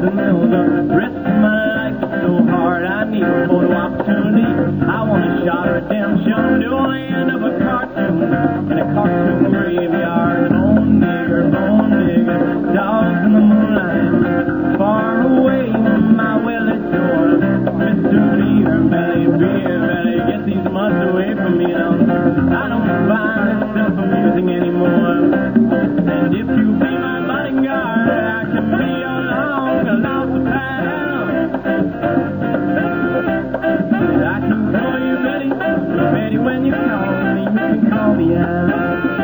and the rest of my life is so hard. I need a photo opportunity. I want a shot of redemption. Do I end up a cartoon in a cartoon graveyard? Bone digger, dogs in the moonlight, far away from my well-lit door. Mr. Beer Belly, get these mutts away from me now. I don't find myself amusing anymore. And if you be my bodyguard, I can be your long-lost pal. I can call you Betty, when you call me, you can call me out.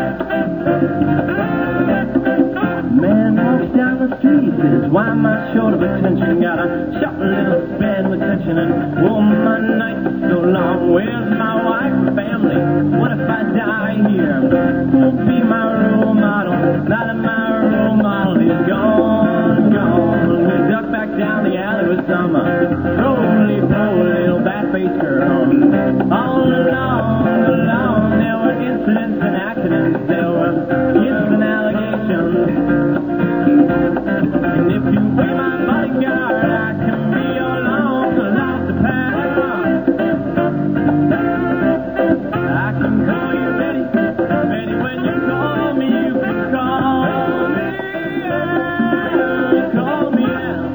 Man walks down the street, says, why am I short of attention? Got a short little span with tension, and oh, my nights are so long. Where's my wife and family? What if I die here? Who'll be my role model? Not of my role model. He's gone. We duck back down the alley with some roly little bat-faced girl. All along, there were incidents and accidents. There were hits and allegations. And if you be my bodyguard, I can be your long-lost pal. I can call you Betty, when you call me, you can call me out. Call me out.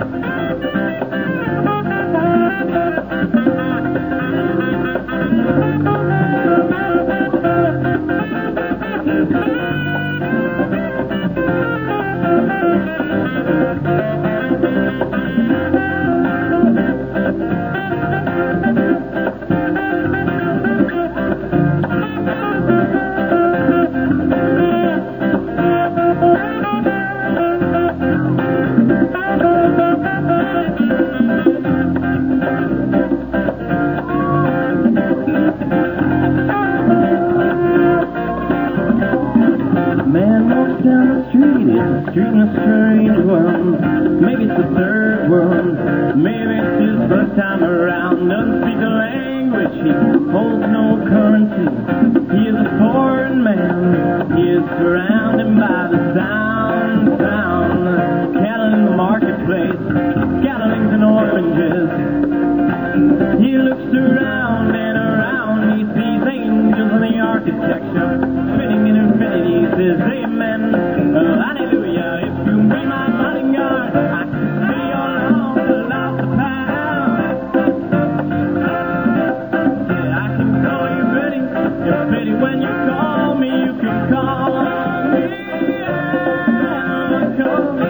Man walks down the street, it's a street in a strange world. Maybe it's the third world, maybe it's his first time around. Doesn't speak a language, he holds no currency. He is a foreign man, he is surrounded by the sound. Cattle in the marketplace, scatterlings and oranges. He looks around and around, he sees angels in the architecture, fitting in infinity, he says amen, hallelujah. If you be my bodyguard, I can be your long-lost pal. Yeah, I can call you Betty, when you call me, you can call me out. Call me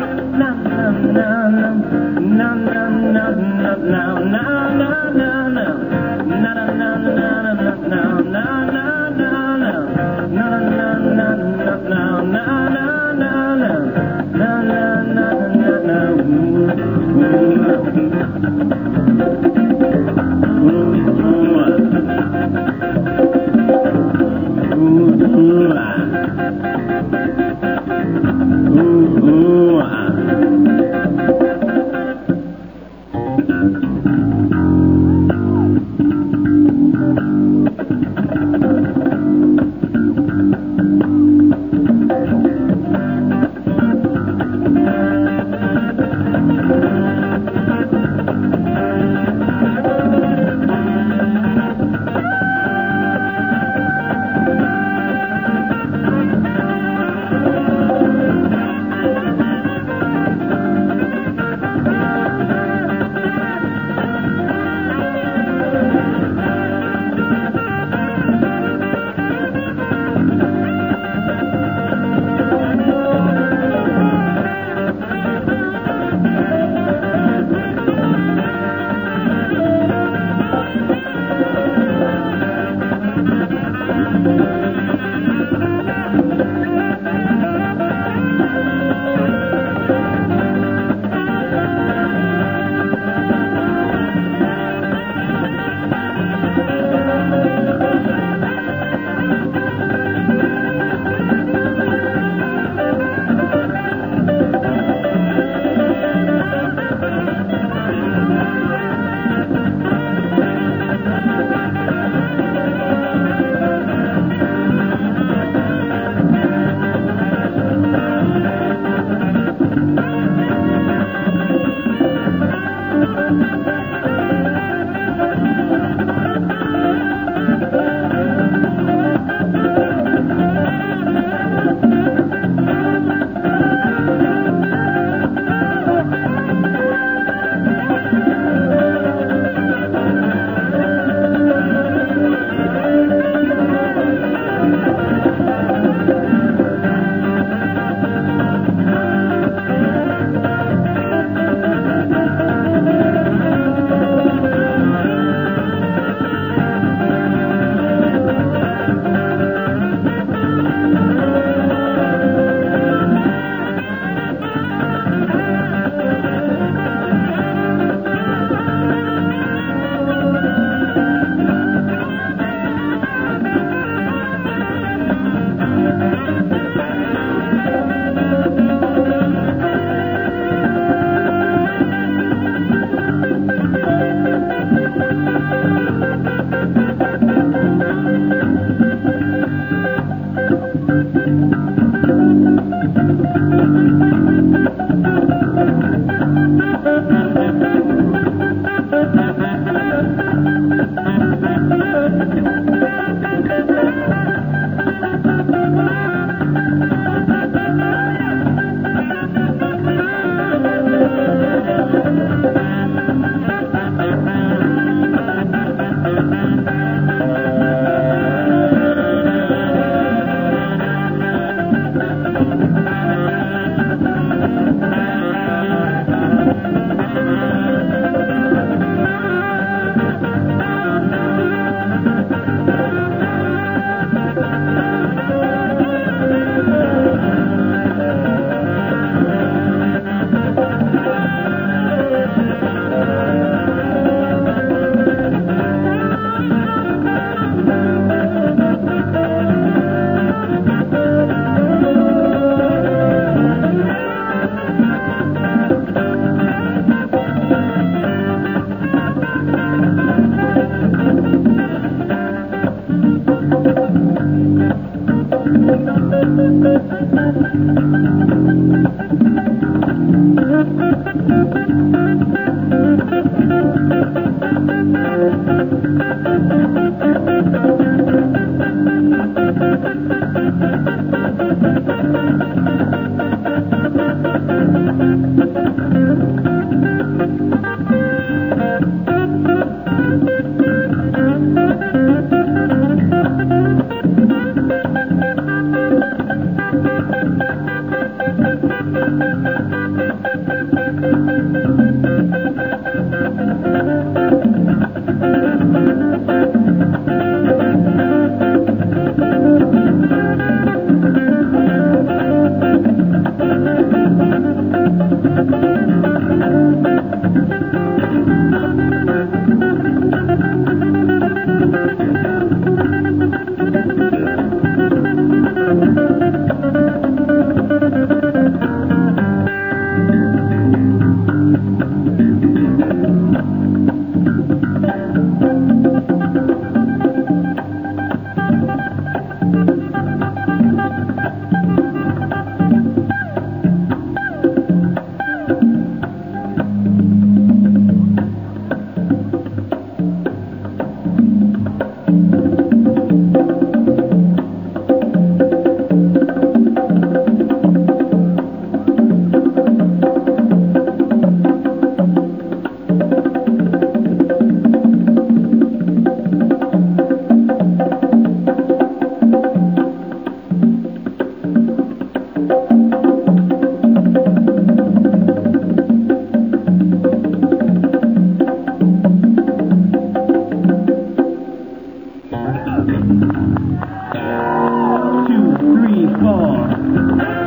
2, 3, 4.